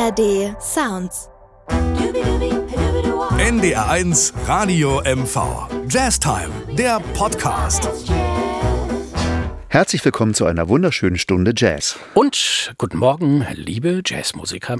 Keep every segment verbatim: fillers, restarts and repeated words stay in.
R D Sounds. N D R eins Radio M V. Jazztime, der Podcast. Herzlich willkommen zu einer wunderschönen Stunde Jazz. Und guten Morgen, liebe Jazzmusiker.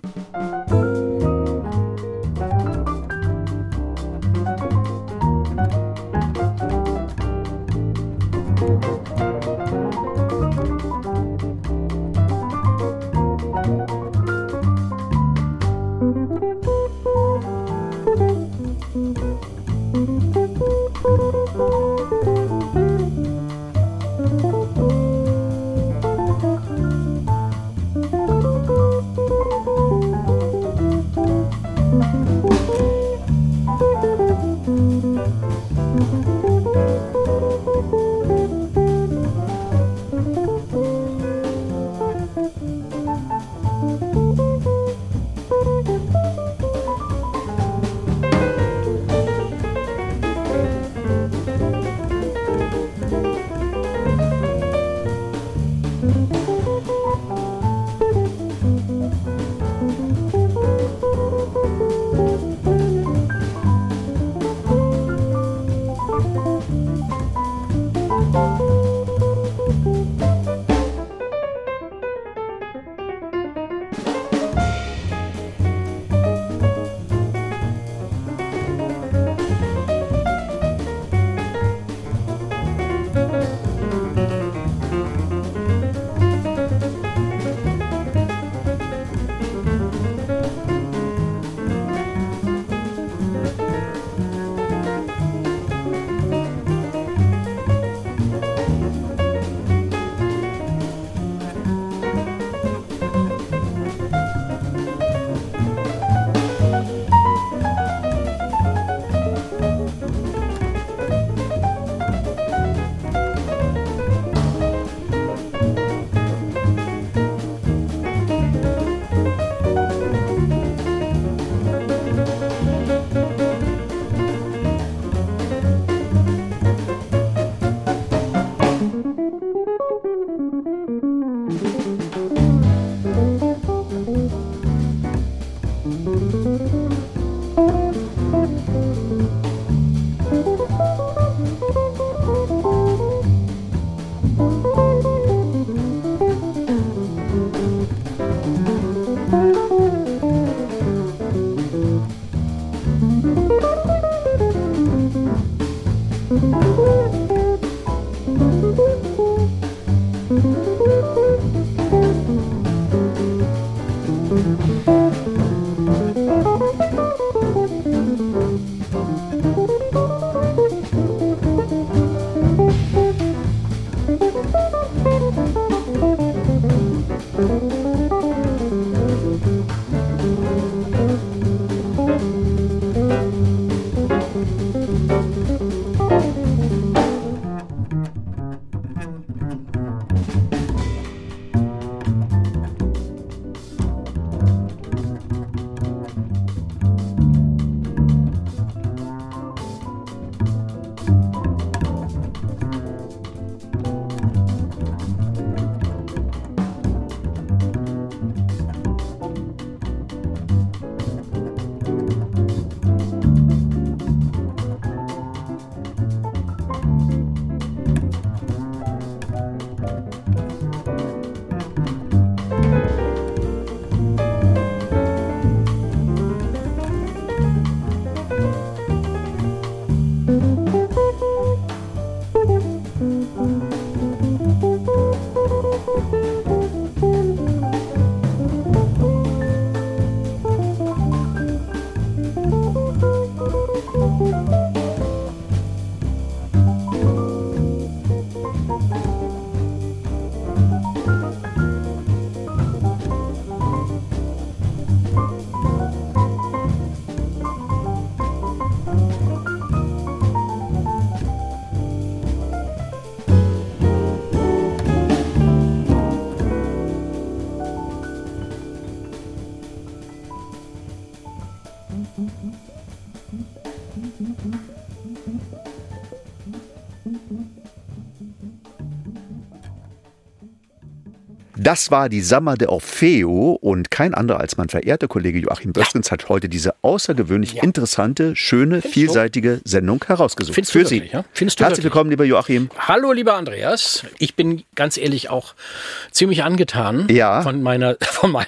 Das war die Summer de Orfeo und kein anderer als mein verehrter Kollege Joachim Böskens ja. hat heute diese außergewöhnlich ja. interessante, schöne, Findest vielseitige du? Sendung herausgesucht. Findest Für du wirklich, Sie. Ja? Findest du Herzlich wirklich? willkommen, lieber Joachim. Hallo, lieber Andreas. Ich bin ganz ehrlich auch ziemlich angetan ja. von meiner, von meiner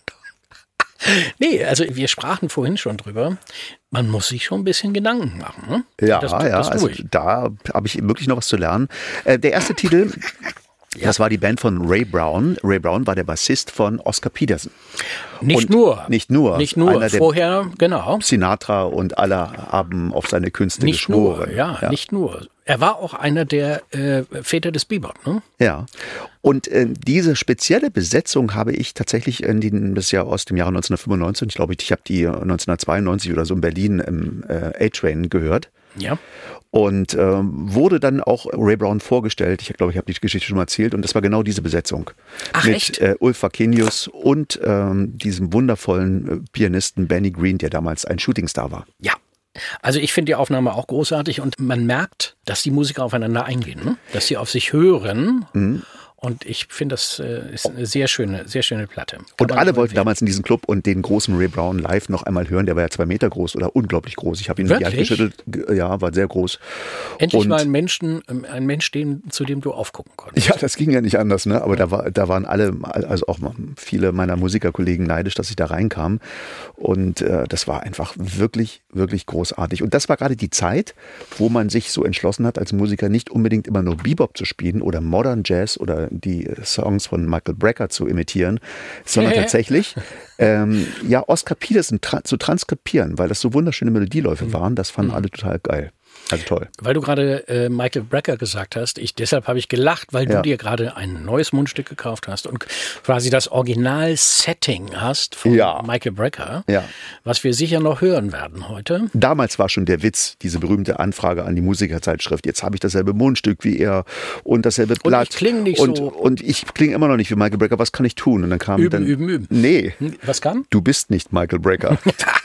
Sendung. Nee, also wir sprachen vorhin schon drüber. Man muss sich schon ein bisschen Gedanken machen. Ne? Ja, das, ja, das also da habe ich wirklich noch was zu lernen. Äh, der erste Titel... Ja. Das war die Band von Ray Brown. Ray Brown war der Bassist von Oscar Peterson. Nicht und nur. Nicht nur. Nicht nur. Einer Vorher, genau. Sinatra und alle haben auf seine Künste nicht geschworen. Nur, ja, ja, nicht nur. Er war auch einer der äh, Väter des Bebop, ne? Ja. Und äh, diese spezielle Besetzung habe ich tatsächlich in den, das Jahr aus dem Jahre neunzehnhundertfünfundneunzig, ich glaube, ich habe die neunzehnhundertzweiundneunzig oder so in Berlin im äh, A-Train gehört. Ja. Und äh, wurde dann auch Ray Brown vorgestellt. Ich glaube, ich habe die Geschichte schon mal erzählt. Und das war genau diese Besetzung. Ach, mit echt? Äh, Ulf Vakenius und ähm, diesem wundervollen äh, Pianisten Benny Green, der damals ein Shootingstar war. Ja. Also ich finde die Aufnahme auch großartig und man merkt, dass die Musiker aufeinander eingehen, ne? Dass sie auf sich hören. Mhm. Und ich finde, das äh, ist eine sehr schöne, sehr schöne Platte. Kann und alle wollten empfehlen. damals in diesen Club und den großen Ray Brown live noch einmal hören. Der war ja zwei Meter groß oder unglaublich groß. Ich habe ihn in die Hand geschüttelt. Ja, war sehr groß. Endlich und mal ein, Menschen, ein Mensch, den, zu dem du aufgucken konntest. Ja, das ging ja nicht anders, ne? Aber da, war, da waren alle, also auch viele meiner Musikerkollegen neidisch, dass ich da reinkam. Und äh, das war einfach wirklich, wirklich großartig. Und das war gerade die Zeit, wo man sich so entschlossen hat, als Musiker nicht unbedingt immer nur Bebop zu spielen oder Modern Jazz oder die Songs von Michael Brecker zu imitieren, sondern tatsächlich ähm, ja Oscar Peterson tra- zu transkribieren, weil das so wunderschöne Melodieläufe mhm. waren. Das fanden mhm. alle total geil. Also toll. Weil du gerade äh, Michael Brecker gesagt hast, ich, deshalb habe ich gelacht, weil ja. du dir gerade ein neues Mundstück gekauft hast und quasi das Original-Setting hast von ja. Michael Brecker, ja. was wir sicher noch hören werden heute. Damals war schon der Witz, diese berühmte Anfrage an die Musikerzeitschrift. Jetzt habe ich dasselbe Mundstück wie er und dasselbe Blatt. Und ich klinge nicht und, so. Und ich klinge immer noch nicht wie Michael Brecker. Was kann ich tun? Und dann kam üben, dann... Üben, üben, Nee. Was kam? Du bist nicht Michael Brecker.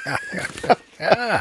ja.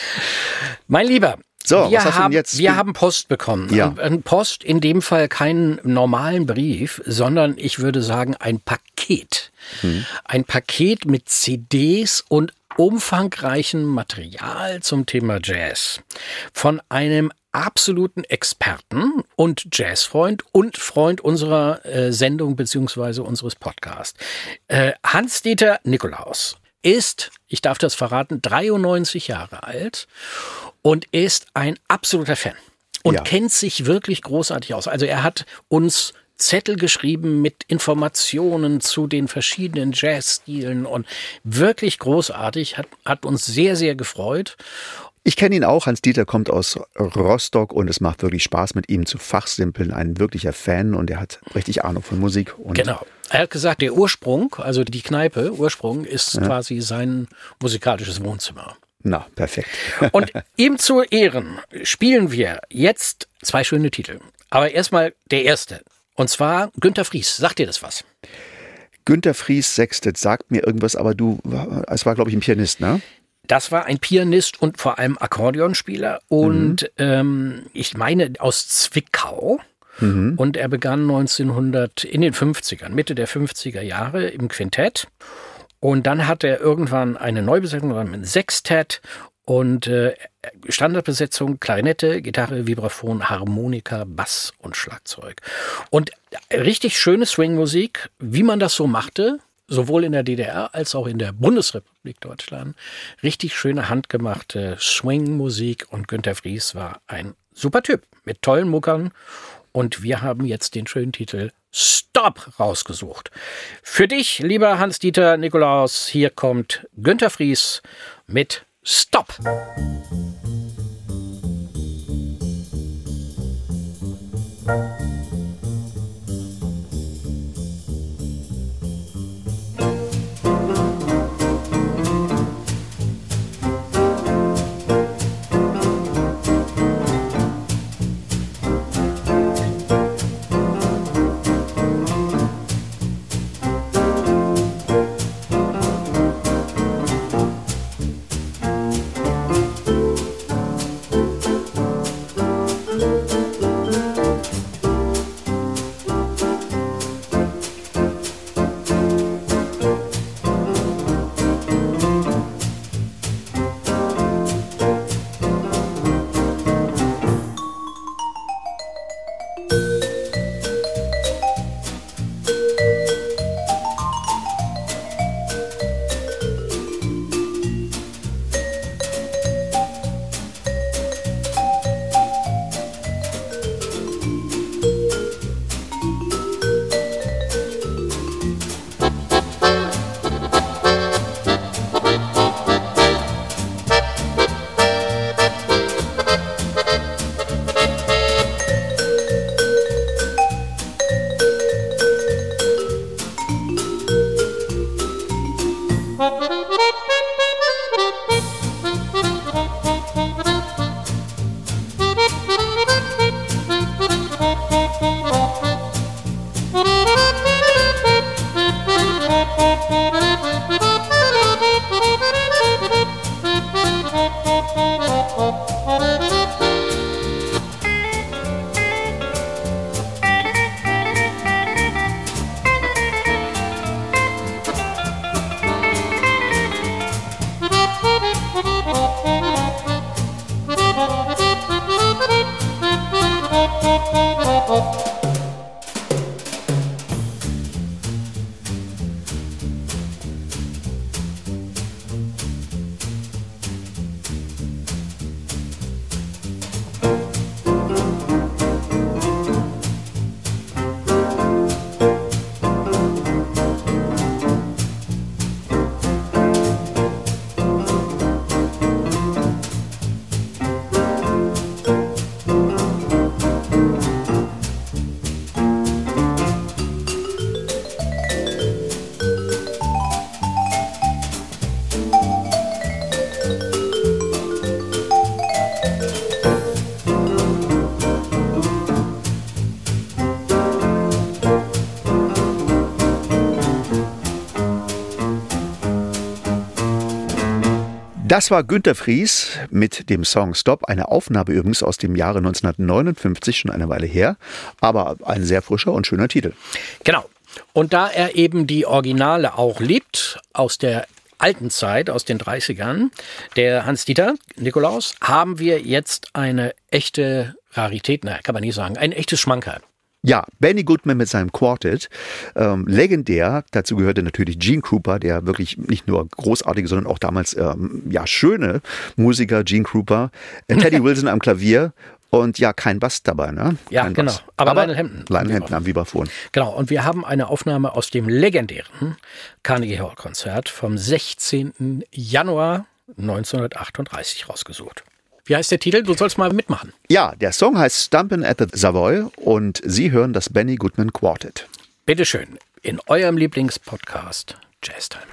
Mein Lieber, So, wir, was hast du haben, denn jetzt? wir haben Post bekommen. Ja. Ein Post, in dem Fall keinen normalen Brief, sondern ich würde sagen ein Paket. Hm. Ein Paket mit C Ds und umfangreichem Material zum Thema Jazz. Von einem absoluten Experten und Jazzfreund und Freund unserer äh, Sendung bzw. unseres Podcasts. Äh, Hans-Dieter Nikolaus ist, ich darf das verraten, dreiundneunzig Jahre alt und ist ein absoluter Fan und ja. kennt sich wirklich großartig aus. Also er hat uns Zettel geschrieben mit Informationen zu den verschiedenen Jazzstilen und wirklich großartig, hat, hat uns sehr, sehr gefreut. Ich kenne ihn auch. Hans-Dieter kommt aus Rostock und es macht wirklich Spaß, mit ihm zu fachsimpeln. Ein wirklicher Fan und er hat richtig Ahnung von Musik. Und genau. Er hat gesagt, der Ursprung, also die Kneipe, Ursprung ist ja. quasi sein musikalisches Wohnzimmer. Na, perfekt. Und ihm zu Ehren spielen wir jetzt zwei schöne Titel. Aber erstmal der erste. Und zwar Günter Fries. Sagt dir das was? Günter Fries Sextet sagt mir irgendwas, aber du, es war, glaube ich, ein Pianist, ne? Das war ein Pianist und vor allem Akkordeonspieler und mhm. ähm, ich meine aus Zwickau. Mhm. Und er begann neunzehnhundert in den fünfzigern, Mitte der fünfziger Jahre im Quintett. Und dann hat er irgendwann eine Neubesetzung mit einem Sextett und äh, Standardbesetzung, Klarinette, Gitarre, Vibraphon, Harmonika, Bass und Schlagzeug. Und richtig schöne Swingmusik, wie man das so machte, sowohl in der D D R als auch in der Bundesrepublik Deutschland. Richtig schöne handgemachte Swing-Musik und Günter Fries war ein super Typ mit tollen Muckern. Und wir haben jetzt den schönen Titel Stop rausgesucht. Für dich, lieber Hans-Dieter Nikolaus, hier kommt Günter Fries mit Stop. Das war Günter Fries mit dem Song Stop, eine Aufnahme übrigens aus dem Jahre neunzehnhundertneunundfünfzig, schon eine Weile her, aber ein sehr frischer und schöner Titel. Genau. Und da er eben die Originale auch liebt, aus der alten Zeit, aus den dreißigern, der Hans-Dieter Nikolaus, haben wir jetzt eine echte Rarität, na, kann man nicht sagen, ein echtes Schmankerl. Ja, Benny Goodman mit seinem Quartet, ähm, legendär. Dazu gehörte natürlich Gene Krupa, der wirklich nicht nur großartige, sondern auch damals ähm, ja schöne Musiker, Gene Krupa, äh, Teddy Wilson am Klavier und ja, kein Bass dabei, ne? Ja, kein genau. Bass. Aber, Aber Lionel Hampton. Lionel Hampton am Vibraphon. Genau, und wir haben eine Aufnahme aus dem legendären Carnegie Hall Konzert vom sechzehnten Januar neunzehnhundertachtunddreißig rausgesucht. Wie heißt der Titel? Du sollst mal mitmachen. Ja, der Song heißt Stumpin' at the Savoy und Sie hören das Benny Goodman Quartet. Bitteschön, in eurem Lieblingspodcast Jazztime.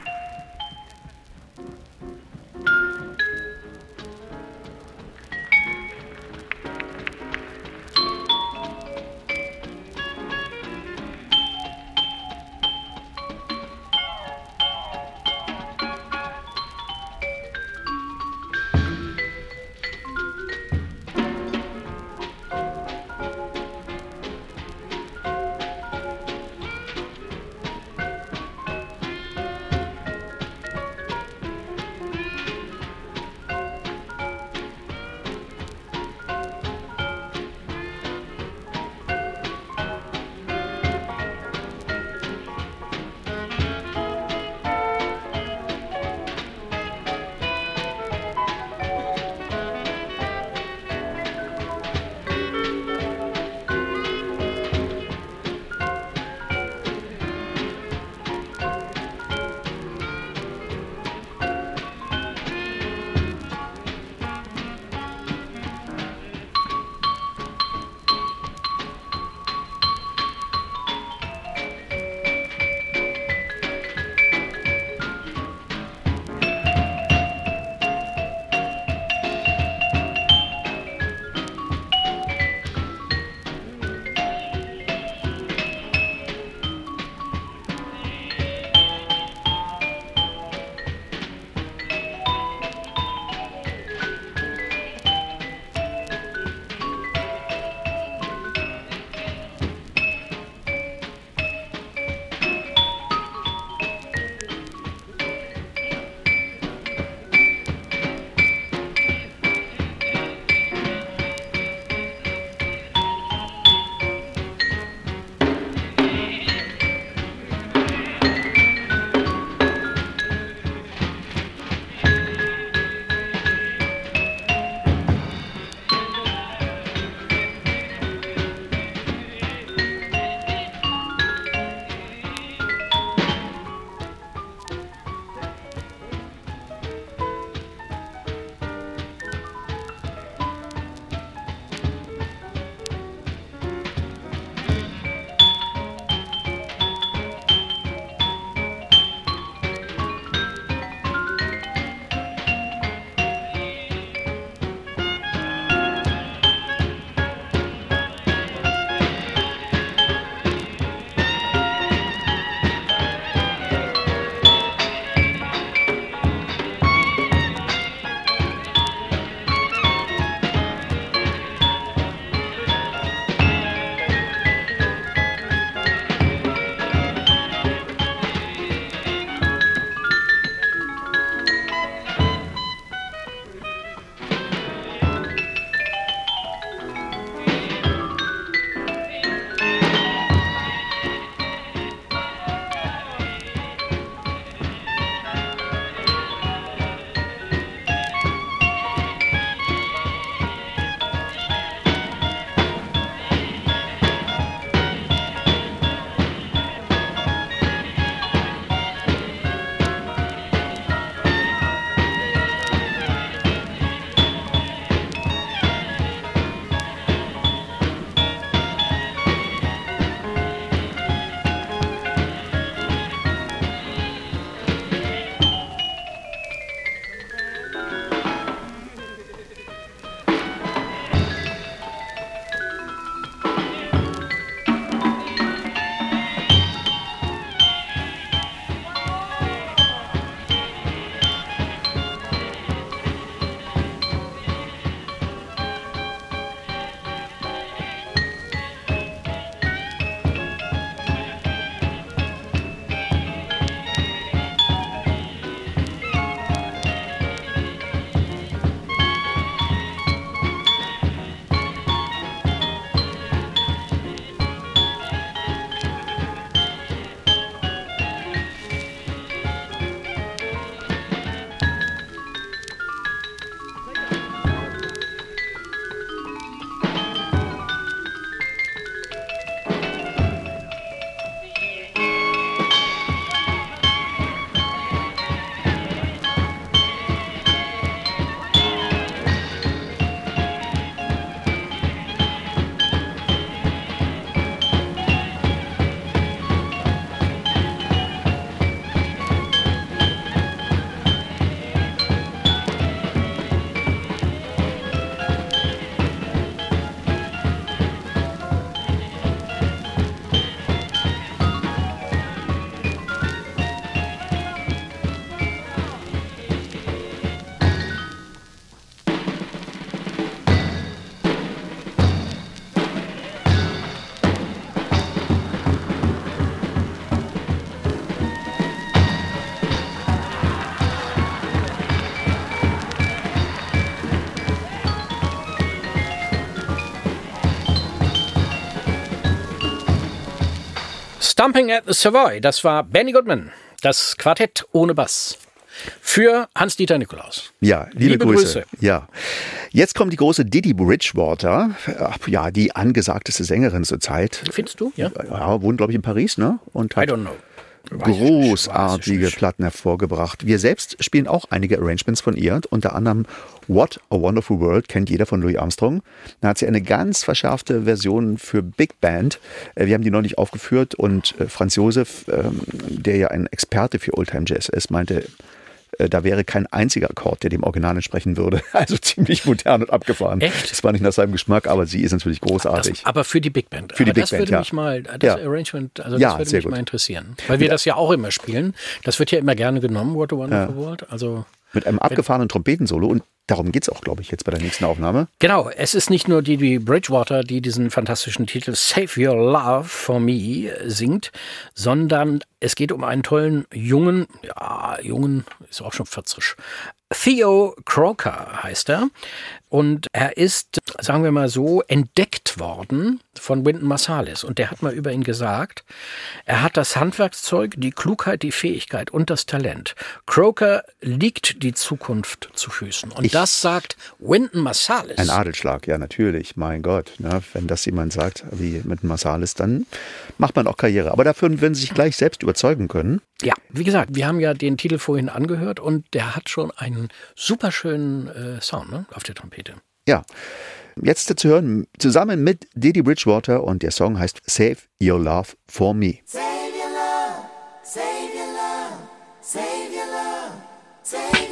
Stomping at the Savoy, das war Benny Goodman, das Quartett ohne Bass. Für Hans-Dieter Nikolaus. Ja, liebe, liebe Grüße. Grüße. Ja. Jetzt kommt die große Didi Bridgewater. Ja, die angesagteste Sängerin zur Zeit. Findest du? Ja. Ja, wohnt, glaube ich, in Paris, ne? Und hat I don't know. großartige Platten hervorgebracht. Wir selbst spielen auch einige Arrangements von ihr, unter anderem What a Wonderful World, kennt jeder von Louis Armstrong. Da hat sie eine ganz verschärfte Version für Big Band. Wir haben die neulich aufgeführt und Franz Josef, der ja ein Experte für Oldtime Jazz ist, meinte, da wäre kein einziger Akkord, der dem Original entsprechen würde. Also ziemlich modern und abgefahren. Echt? Das war nicht nach seinem Geschmack, aber sie ist natürlich großartig. Das, aber für die Big Band. Für die aber Big das Band, würde ja. mich mal, das ja. Arrangement, also ja, das würde sehr mich gut. mal interessieren. Weil wir das ja auch immer spielen. Das wird ja immer gerne genommen, What a Wonderful ja. World. Also mit einem abgefahrenen Trompetensolo und darum geht es auch, glaube ich, jetzt bei der nächsten Aufnahme. Genau, es ist nicht nur die, die Bridgewater, die diesen fantastischen Titel Save Your Love for Me singt, sondern es geht um einen tollen jungen, ja, jungen, ist auch schon vierzig, Theo Croker heißt er. Und er ist, sagen wir mal so, entdeckt worden von Wynton Marsalis. Und der hat mal über ihn gesagt, er hat das Handwerkszeug, die Klugheit, die Fähigkeit und das Talent. Croker liegt die Zukunft zu Füßen. Und ich, das sagt Wynton Marsalis. Ein Adelsschlag, ja natürlich, mein Gott. Ne? Wenn das jemand sagt, wie Wynton Marsalis, dann macht man auch Karriere. Aber dafür würden sie sich gleich selbst überzeugen können. Ja, wie gesagt, wir haben ja den Titel vorhin angehört und der hat schon einen super schönen äh, Sound, ne, auf der Trompete. Ja, jetzt zu hören, zusammen mit Didi Bridgewater und der Song heißt Save Your Love for Me. Save your love, save your love, save your love, save your love.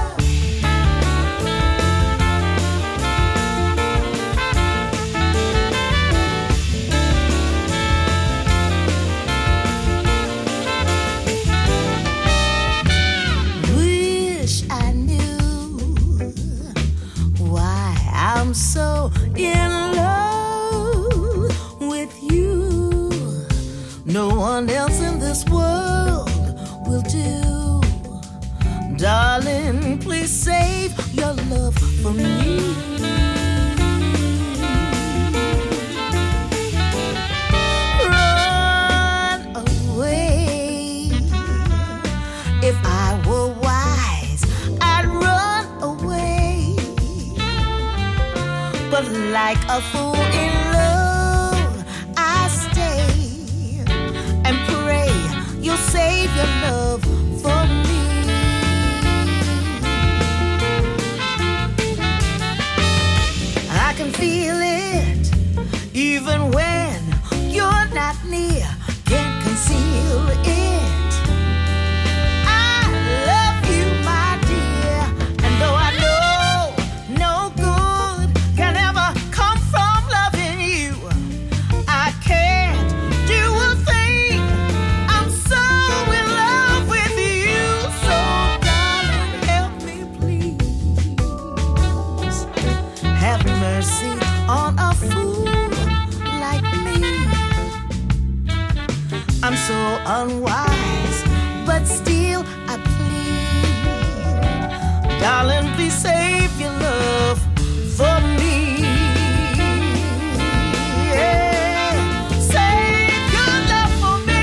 I'm so in love with you. No one else in this world will do. Darling, please save your love for me. Run away. If I were wise, I'd run away. But like a fool in love, I stay and pray you'll save your love for me. I can feel it even when you're not near, can't conceal it. I love you, my dear, and though I know no good can ever come from loving you, I can't do a thing. I'm so in love with you. So darling, help me please. Have mercy on a fool like me. I'm so unwise, but still I plead. Darling, please save your love for me. Yeah. Save your love for me.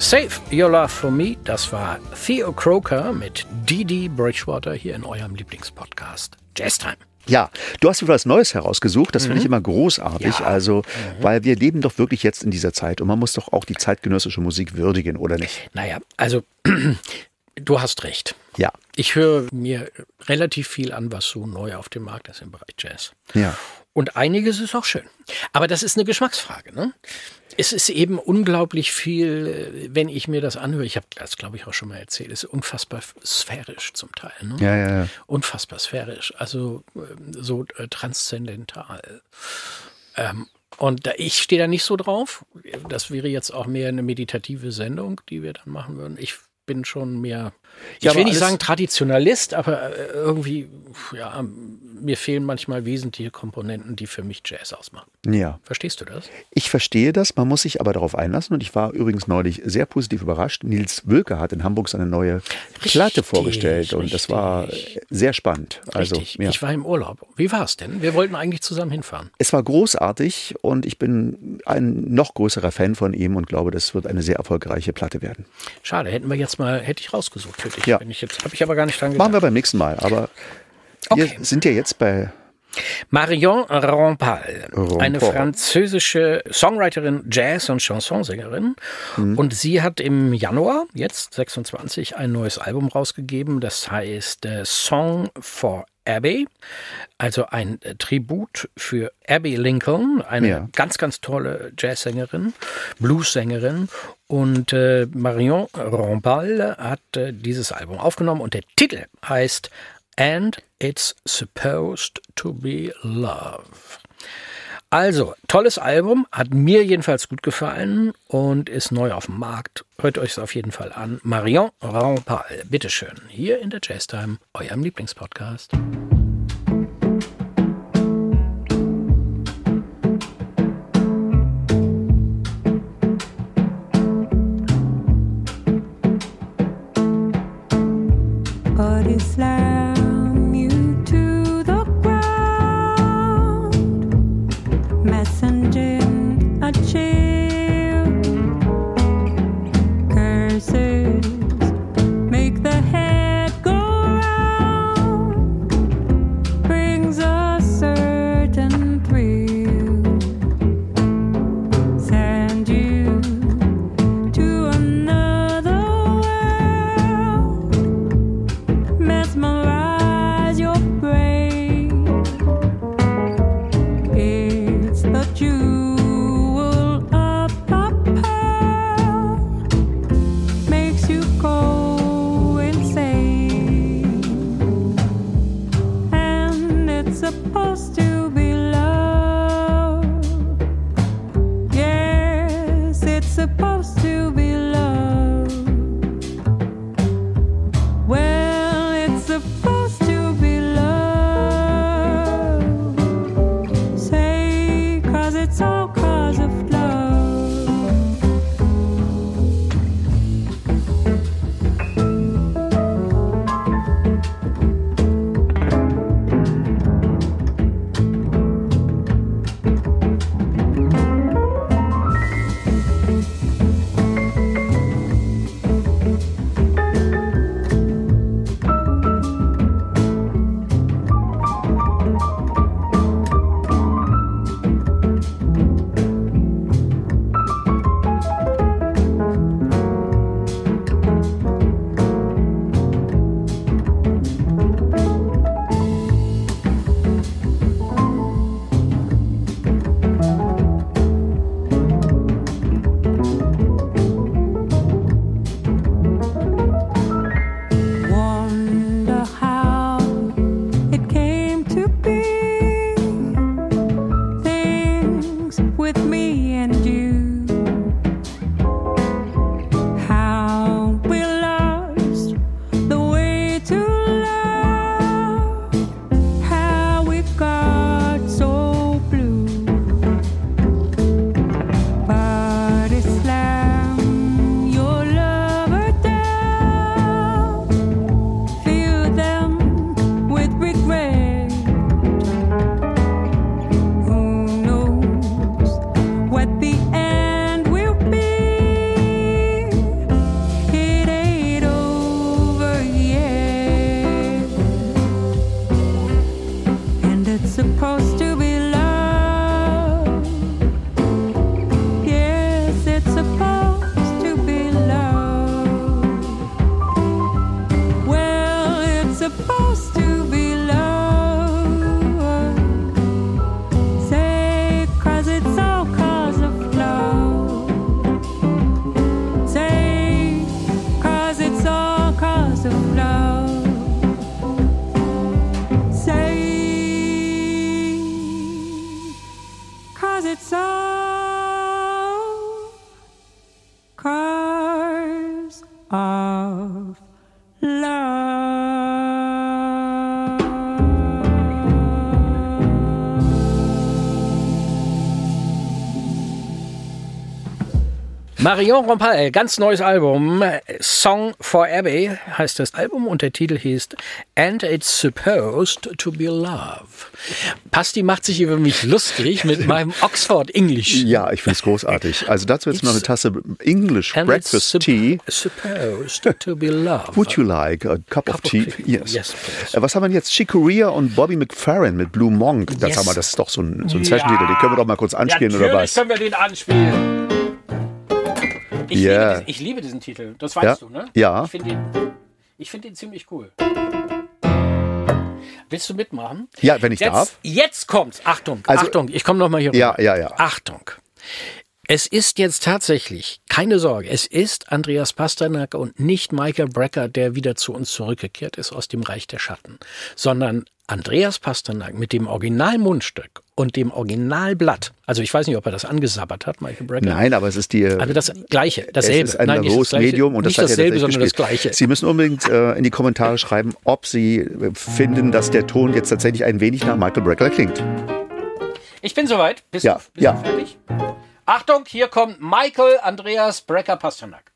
Save Your Love For Me, das war Theo Croker mit Didi Bridgewater hier in eurem Lieblingspodcast Jazztime. Ja, du hast wieder was Neues herausgesucht, das mhm. finde ich immer großartig, ja. also, mhm. weil wir leben doch wirklich jetzt in dieser Zeit und man muss doch auch die zeitgenössische Musik würdigen, oder nicht? Naja, also, du hast recht. Ja. Ich höre mir relativ viel an, was so neu auf dem Markt ist im Bereich Jazz. Ja. Und einiges ist auch schön. Aber das ist eine Geschmacksfrage, ne? Es ist eben unglaublich viel, wenn ich mir das anhöre, ich habe das, glaube ich, auch schon mal erzählt, es ist unfassbar sphärisch zum Teil. Ne? Ja, ja, ja. Unfassbar sphärisch, also so äh, transzendental. Ähm, und da, ich stehe da nicht so drauf. Das wäre jetzt auch mehr eine meditative Sendung, die wir dann machen würden. Ich bin schon mehr, ich ja, will nicht alles sagen Traditionalist, aber irgendwie, ja, mir fehlen manchmal wesentliche Komponenten, die für mich Jazz ausmachen. Ja. Verstehst du das? Ich verstehe das, man muss sich aber darauf einlassen und ich war übrigens neulich sehr positiv überrascht. Nils Wülke hat in Hamburg seine neue Richtig, Platte vorgestellt und richtig. das war sehr spannend. Also, Richtig, ja. ich war im Urlaub. Wie war es denn? Wir wollten eigentlich zusammen hinfahren. Es war großartig und ich bin ein noch größerer Fan von ihm und glaube, das wird eine sehr erfolgreiche Platte werden. Schade, hätten wir jetzt mal, hätte ich rausgesucht für dich. Ja. Wenn ich jetzt, habe ich aber gar nicht dran gedacht. Machen wir beim nächsten Mal, aber Okay. wir sind ja jetzt bei Marion Rampal, Rampal. eine französische Songwriterin, Jazz- und Chansonsängerin. Mhm. Und sie hat im Januar, jetzt sechsundzwanzig, ein neues Album rausgegeben. Das heißt äh, Song for Abby, also ein äh, Tribut für Abby Lincoln, eine Ja. ganz, ganz tolle Jazzsängerin, Bluessängerin. Und äh, Marion Rampal hat äh, dieses Album aufgenommen und der Titel heißt And It's Supposed to Be Love. Also, tolles Album, hat mir jedenfalls gut gefallen und ist neu auf dem Markt. Hört euch es auf jeden Fall an. Marion Rampal, bitteschön, hier in der Jazztime, eurem Lieblingspodcast. Body slam you to the ground, messaging a chill. Curses make the head go round, brings a certain thrill. Send you to another world, mesmerize your brain. It's the jewel of a pearl, makes you go insane. And it's supposed to be love. Yes, it's supposed to be love. Well, it's supposed to be love. Say, 'cause it's all 'cause of love. Wonder how it came to be. Things with me and you. How we lost the way to love. How we got so blue. Body slam your lover down. Fill them with regret. Who knows it's all cars of love. Marion Rampal, ganz neues Album, Song for Abby heißt das Album und der Titel hieß And It's Supposed to Be Love. Pasti macht sich über mich lustig mit meinem Oxford English. Ja, ich finde es großartig. Also dazu jetzt noch eine Tasse English And Breakfast it's Tea. Supposed to be love. Would you like a cup, Cup of of tea? tea. Yes. Yes, please. Äh, Was haben wir denn jetzt? Chick Corea und Bobby McFerrin mit Blue Monk. Das, Yes. haben wir, das ist doch so ein, so ein Session-Titel. Den können wir doch mal kurz anspielen, Natürlich oder was? können wir den anspielen. Ich, Yeah. liebe, diesen, ich liebe diesen Titel, das weißt Ja. du, ne? Ja. Ich finde den, ich find den ziemlich cool. Willst du mitmachen? Ja, wenn ich jetzt, darf. Jetzt kommt's. Achtung, Also- Achtung, ich komme nochmal hier Ja, rüber. ja, ja. Achtung. Es ist jetzt tatsächlich, keine Sorge, es ist Andreas Pasternak und nicht Michael Brecker, der wieder zu uns zurückgekehrt ist aus dem Reich der Schatten, sondern Andreas Pasternak mit dem Originalmundstück und dem Originalblatt. Also ich weiß nicht, ob er das angesabbert hat, Michael Brecker. Nein, aber es ist die. Also das Gleiche, dasselbe. Es ist ein Nein, nicht das Lavos Gleiche. Medium und das nicht hat er dasselbe, tatsächlich sondern das gespielt. Gleiche. Sie müssen unbedingt äh, in die Kommentare schreiben, ob Sie äh, finden, dass der Ton jetzt tatsächlich ein wenig nach Michael Brecker klingt. Ich bin soweit. Bist, Ja, du, bist ja. du fertig? Achtung, hier kommt Michael Andreas Brecker Pasternak.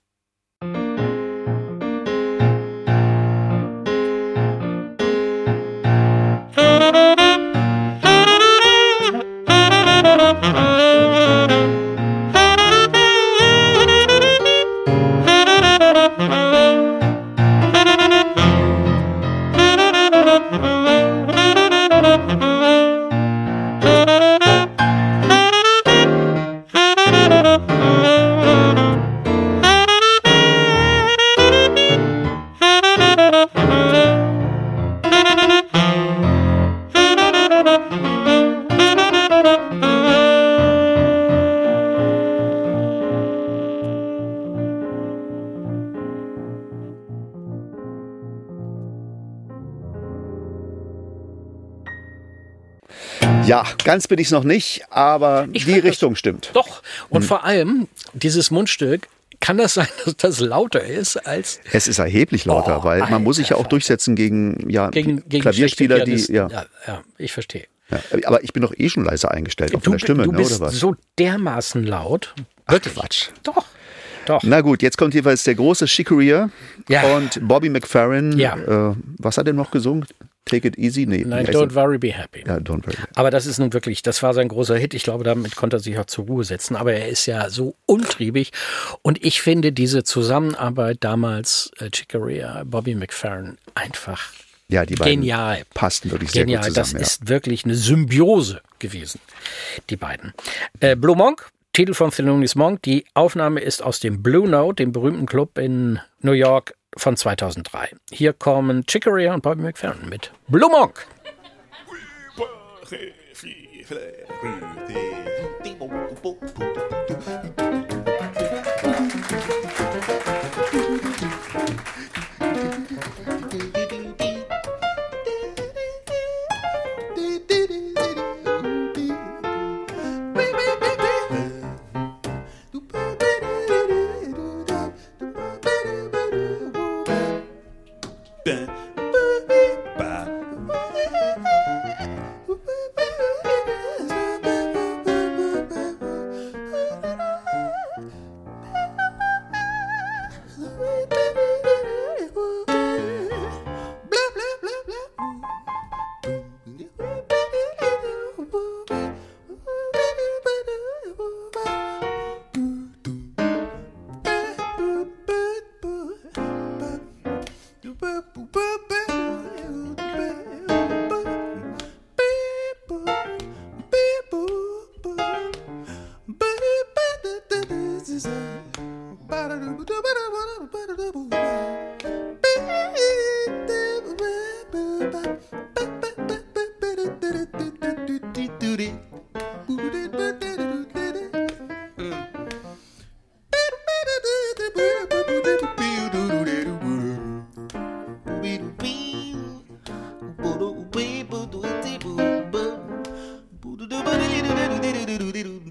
Ja, ganz bin ich es noch nicht, aber Ich die fand das- Richtung stimmt. Doch. Und Hm. vor allem, dieses Mundstück, kann das sein, dass das lauter ist als Es ist erheblich lauter, Oh, weil man muss sich ja auch Alter. durchsetzen gegen, ja, gegen, gegen Klavierspieler, schlechte die. Pianisten. Ja, ja, ja, ich verstehe. ja. Aber ich bin doch eh schon leise eingestellt, auch von Du, der Stimme, du ne, bist oder was? so dermaßen laut. Ach, Quatsch. Doch. Doch. Na gut, jetzt kommt jeweils der große Chick Corea Ja. und Bobby McFerrin. Ja. Äh, was hat er noch gesungen? Take it easy? Nee, Nein, wie heißt Don't er? Worry, Be Happy. Ja, don't worry. Aber das ist nun wirklich, das war sein großer Hit. Ich glaube, damit konnte er sich auch zur Ruhe setzen. Aber er ist ja so untriebig. Und ich finde diese Zusammenarbeit damals, äh, Chick Corea, Bobby McFerrin, einfach Ja, die beiden genial. passten wirklich sehr Genial, gut das zusammen. ist wirklich eine Symbiose gewesen, die beiden. Äh, Blue Monk, Titel von Thelonious Monk. Die Aufnahme ist aus dem Blue Note, dem berühmten Club in New York von zweitausenddrei. Hier kommen Chick Corea und Bobby McFerrin mit Blue Monk.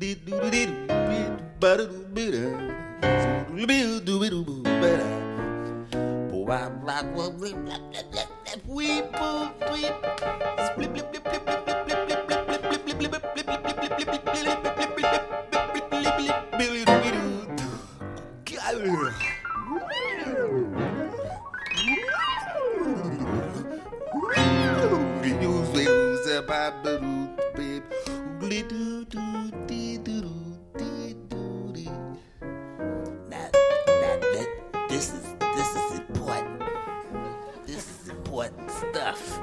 This is this is important. This is important stuff.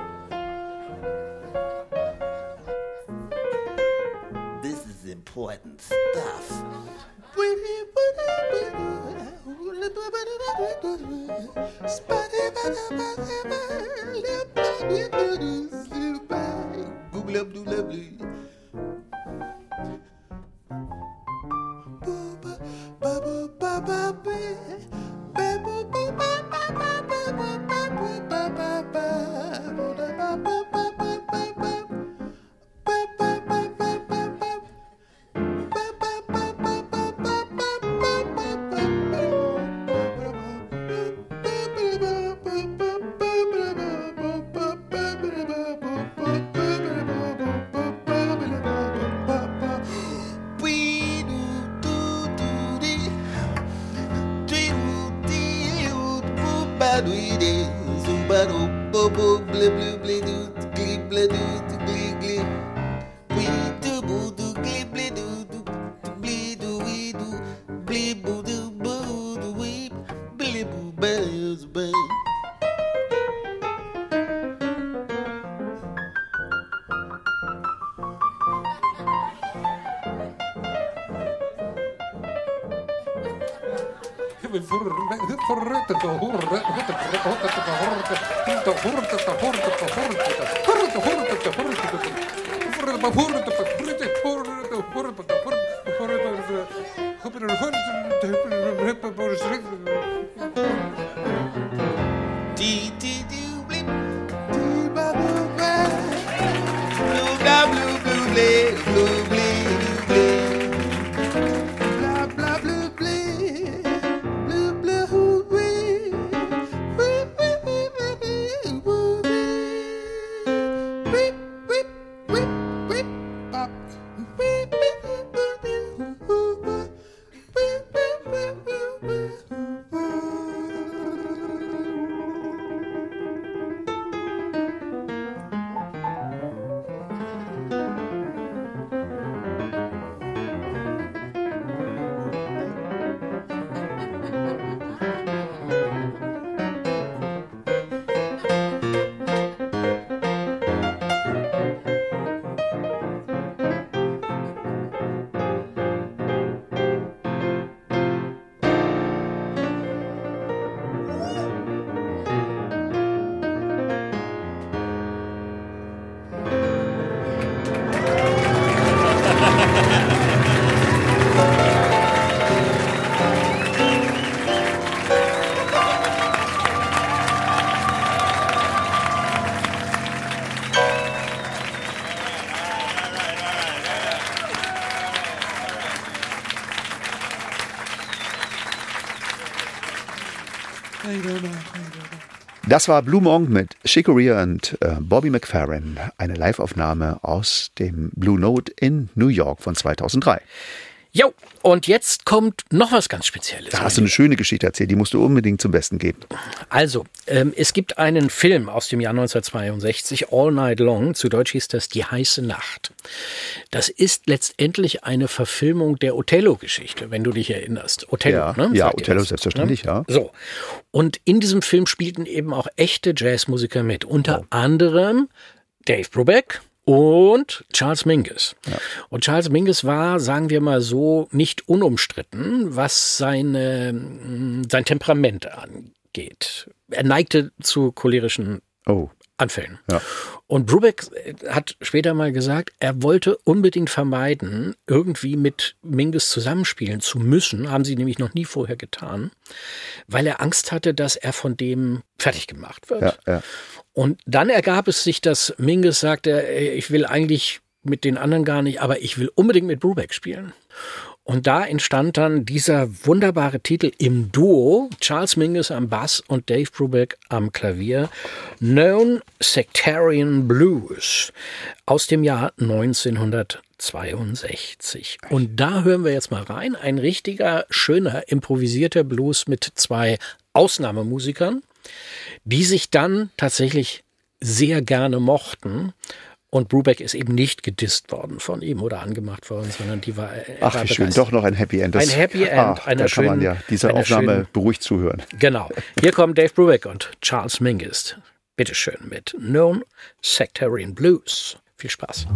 This is important stuff. Das war Blue Monk mit Chick Corea und äh, Bobby McFerrin, eine Live-Aufnahme aus dem Blue Note in New York von zweitausenddrei. Jo, und jetzt kommt noch was ganz Spezielles. Da hast du eine schöne Geschichte erzählt, die musst du unbedingt zum Besten geben. Also, ähm, es gibt einen Film aus dem Jahr neunzehnhundertzweiundsechzig, All Night Long, zu Deutsch hieß das Die heiße Nacht. Das ist letztendlich eine Verfilmung der Othello-Geschichte, wenn du dich erinnerst. Othello, ja, ne? Ja, Sagt Othello das, selbstverständlich, ne? ja. So, und in diesem Film spielten eben auch echte Jazzmusiker mit, unter oh. anderem Dave Brubeck und Charles Mingus. Ja. Und Charles Mingus war, sagen wir mal so, nicht unumstritten, was seine, sein Temperament angeht. Er neigte zu cholerischen Oh. Anfällen. Ja. Und Brubeck hat später mal gesagt, er wollte unbedingt vermeiden, irgendwie mit Mingus zusammenspielen zu müssen, haben sie nämlich noch nie vorher getan, weil er Angst hatte, dass er von dem fertig gemacht wird. Ja, ja. Und dann ergab es sich, dass Mingus sagte, ich will eigentlich mit den anderen gar nicht, aber ich will unbedingt mit Brubeck spielen. Und da entstand dann dieser wunderbare Titel im Duo, Charles Mingus am Bass und Dave Brubeck am Klavier, Known Sectarian Blues aus dem Jahr neunzehnhundertzweiundsechzig. Und da hören wir jetzt mal rein, ein richtiger, schöner, improvisierter Blues mit zwei Ausnahmemusikern, die sich dann tatsächlich sehr gerne mochten. Und Brubeck ist eben nicht gedisst worden von ihm oder angemacht worden, sondern die war. Ach, war wie schön, doch noch ein Happy End. Das, ein Happy End, ach, einer da schönen, kann man ja dieser einer Aufnahme schönen, beruhigt zuhören. Genau. Hier kommen Dave Brubeck und Charles Mingus. Bitteschön mit Known Sectarian Blues. Viel Spaß.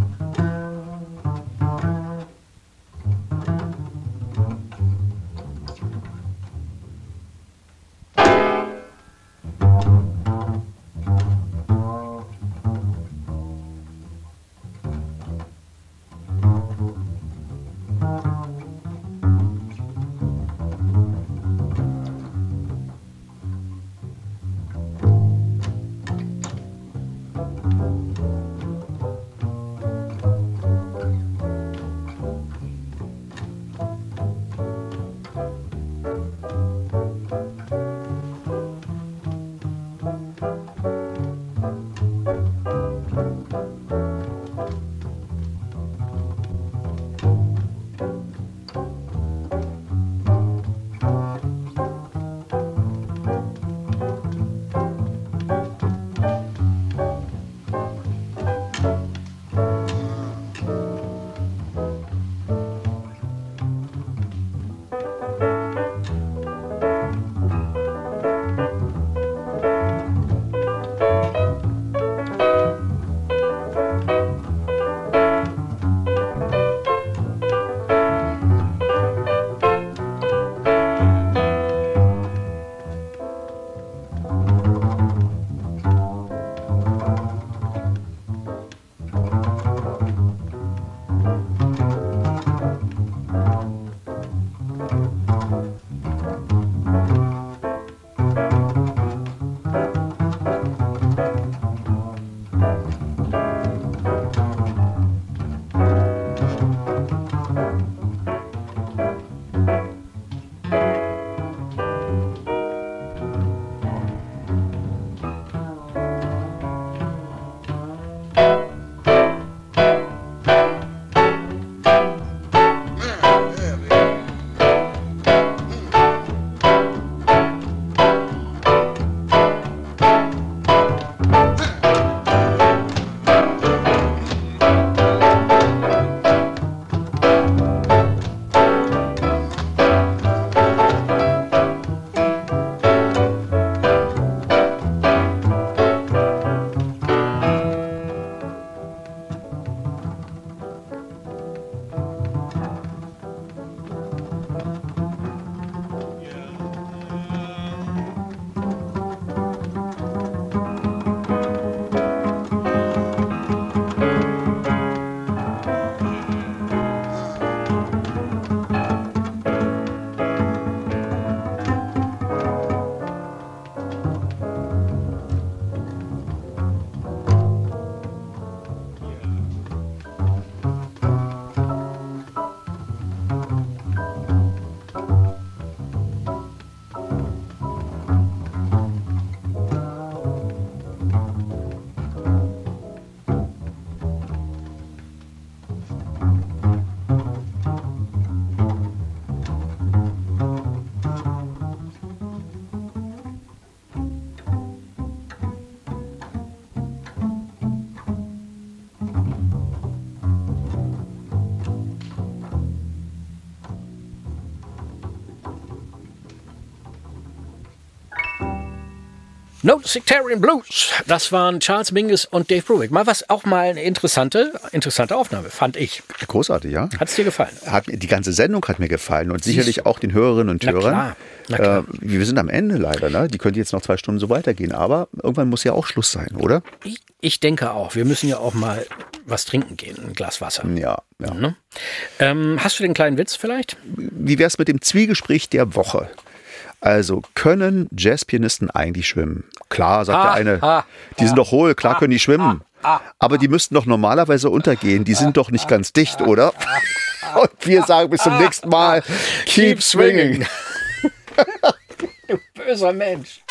No Sectarian Blues. Das waren Charles Mingus und Dave Brubeck. Mal was, auch mal eine interessante, interessante Aufnahme, fand ich. Großartig, ja. Hat es dir gefallen? Hat, die ganze Sendung hat mir gefallen und sicherlich auch den Hörerinnen und Na Hörern. klar. Na klar. Äh, wir sind am Ende leider, ne? Die könnte jetzt noch zwei Stunden so weitergehen, aber irgendwann muss ja auch Schluss sein, oder? Ich, ich denke auch. Wir müssen ja auch mal was trinken gehen, ein Glas Wasser. Ja, ja. Ne? Ähm, hast du den kleinen Witz vielleicht? Wie wär's mit dem Zwiegespräch der Woche? Also, können Jazzpianisten eigentlich schwimmen? Klar, sagt Ah, der eine. ah, die sind doch hohl, klar können die schwimmen. ah, Aber die müssten doch normalerweise untergehen. Die sind doch nicht ganz dicht, oder? Und wir sagen bis zum nächsten Mal, keep swinging. Du böser Mensch.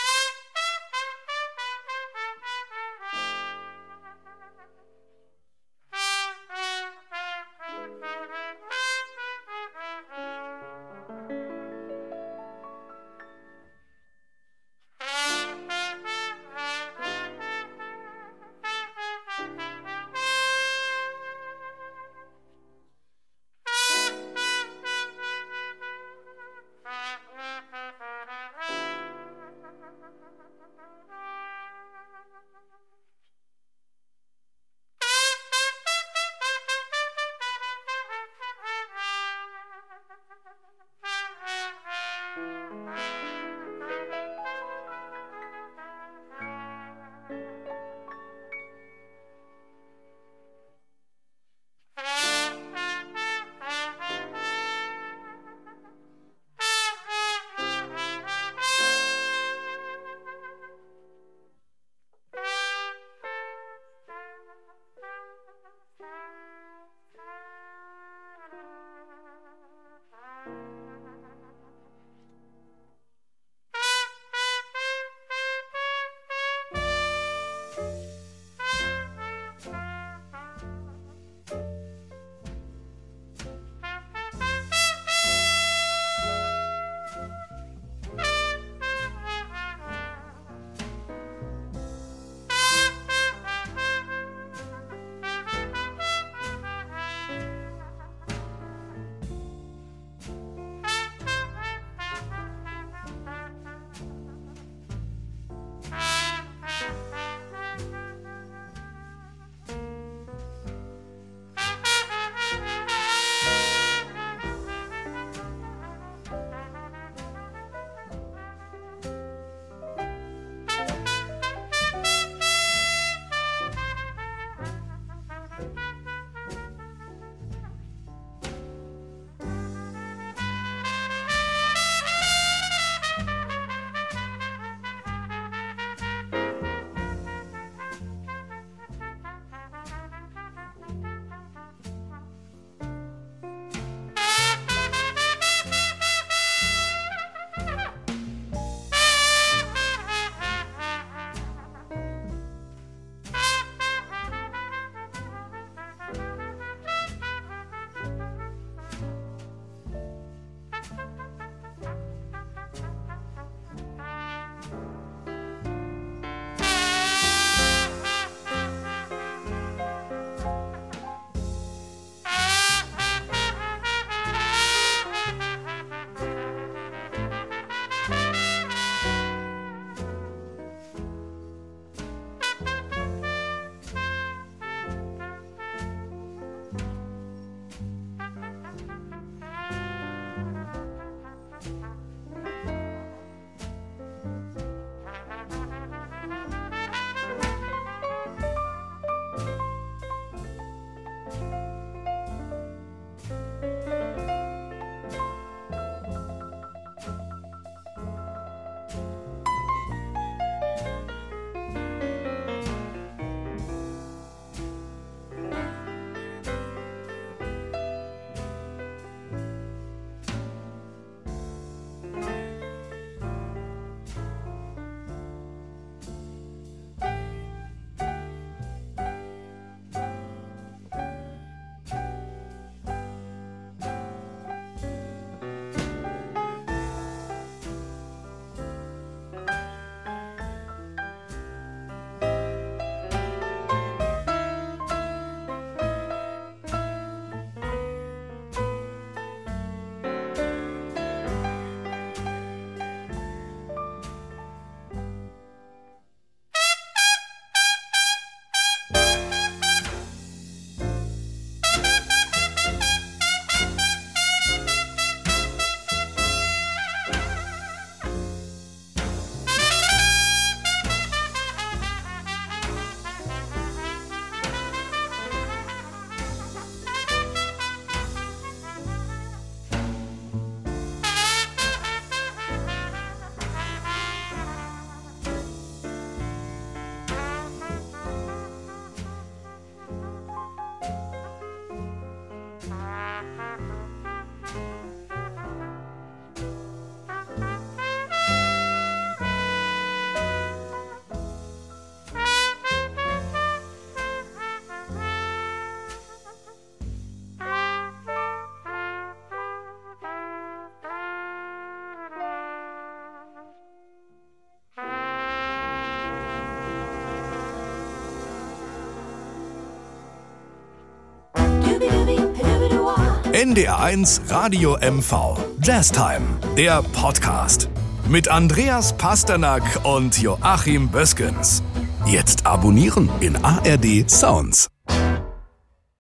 N D R eins Radio M V. Jazztime, der Podcast. Mit Andreas Pasternak und Joachim Böskens. Jetzt abonnieren in A R D Sounds.